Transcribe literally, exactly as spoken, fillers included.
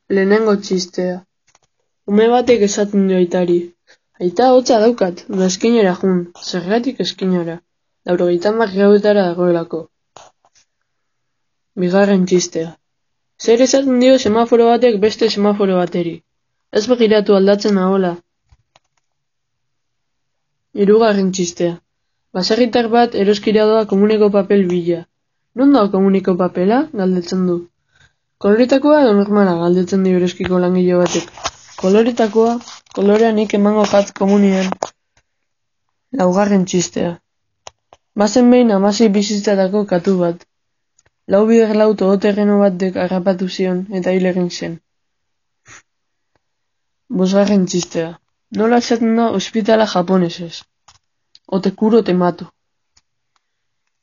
Lehenengo txistea. Ume batek esaten dio aitari: "Aita, hotza daukat, ba eskinera jun." "Zergatik eskinera?" "Laurogeita hamar graduetara dagoelako." Bigarren txistea. Zer esaten dio semaforo batek beste semaforo bateri? "Ez begiratu aldatzen nagoela." Hirugarren txistea. Baserritar bat eroskira doa komuneko papel bila. "Non dago komuneko papela?" galdetzen du. "Koloretakoa edo normala?" galdetzen dio eroskiko langile batek. "Koloretakoa, kolorea nik emango jat komunian." Laugarren txistea. Bazen behin hamasei bizitzatako katu bat. Lau bider lau todoterreno batek harrapatu zion eta hil egin zen. Bosgarren txistea. Nola esaten da ospitala japonesez? "O te curo o te mato."